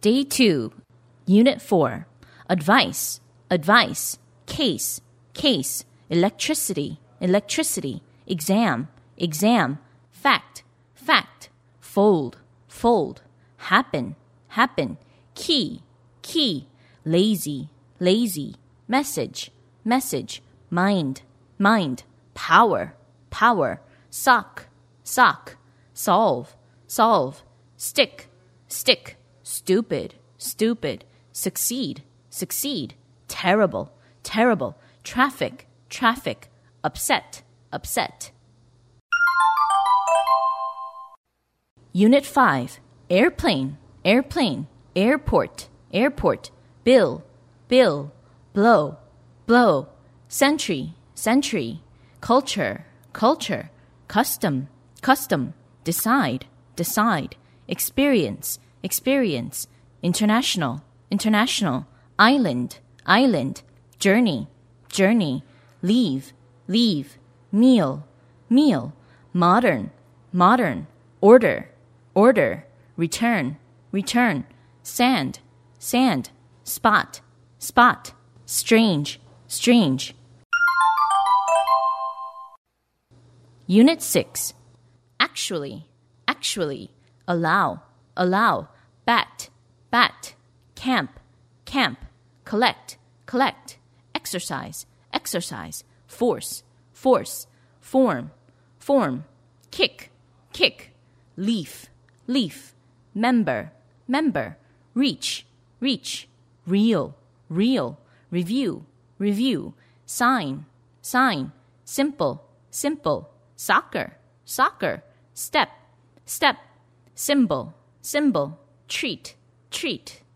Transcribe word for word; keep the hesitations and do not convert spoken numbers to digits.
Day two, Unit four. Advice, advice, case, case, electricity, electricity, exam, exam, fact, fact, fold, fold, happen, happen, key, key, lazy, lazy, message, message, mind, mind, power, power, sock, sock, solve, solve, stick, stick, stupid, stupid, succeed, succeed, terrible, terrible, traffic, traffic, upset, upset. Unit five. Airplane, airplane, airport, airport, bill, bill, blow, blow, century, century, culture, culture, custom, custom, decide, decide, experience, experience, international, international, island, island, journey, journey, leave, leave, meal, meal, modern, modern, order, order, return, return, sand, sand, spot, spot, strange, strange. Unit six. Actually, actually, allow, allow, bat, bat, camp, camp, collect, collect, exercise, exercise, force, force, form, form, kick, kick, leaf, leaf, member, member, reach, reach, real, real, review, review, sign, sign, simple, simple, soccer, soccer, step, step, symbol, symbol, treat, treat.